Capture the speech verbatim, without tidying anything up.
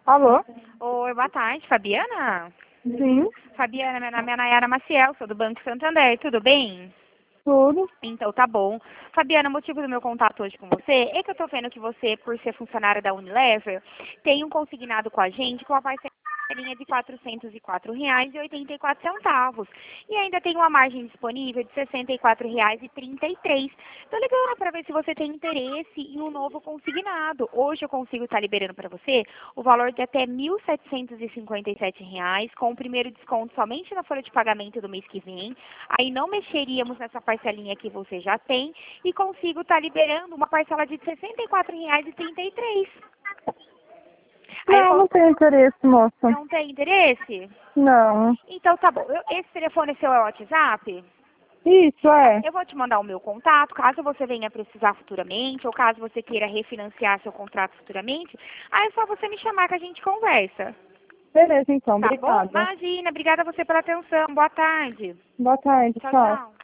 Alô? Oi, boa tarde, Fabiana? Sim, Fabiana, meu nome é Nayara Maciel, sou do Banco Santander, tudo bem? tudo. Então tá bom. Fabiana, o motivo do meu contato hoje com você é que eu tô vendo que você, por ser funcionária da Unilever, tem um consignado com a gente com a parcelinha de quatrocentos e quatro reais e oitenta e quatro centavos. E ainda tem uma margem disponível de sessenta e quatro reais e trinta e três. Tô ligando para ver se você tem interesse em um novo consignado. Hoje eu consigo estar liberando para você o valor de até mil setecentos e cinquenta e sete reais, com o primeiro desconto somente na folha de pagamento do mês que vem. Aí não mexeríamos nessa parcelinha que você já tem e consigo estar liberando uma parcela de sessenta e quatro reais e trinta e três. Aí eu Não, cons- não tenho interesse, moça. não tem interesse? Não. Então tá bom. Eu- esse telefone seu é o WhatsApp? Isso é. Eu vou te mandar o meu contato, caso você venha precisar futuramente, ou caso você queira refinanciar seu contrato futuramente, aí é só você me chamar que a gente conversa. Beleza, então. Tá bom? Obrigada. Imagina, obrigada a você pela atenção. Boa tarde. Boa tarde, Tchau, tchau. tchau.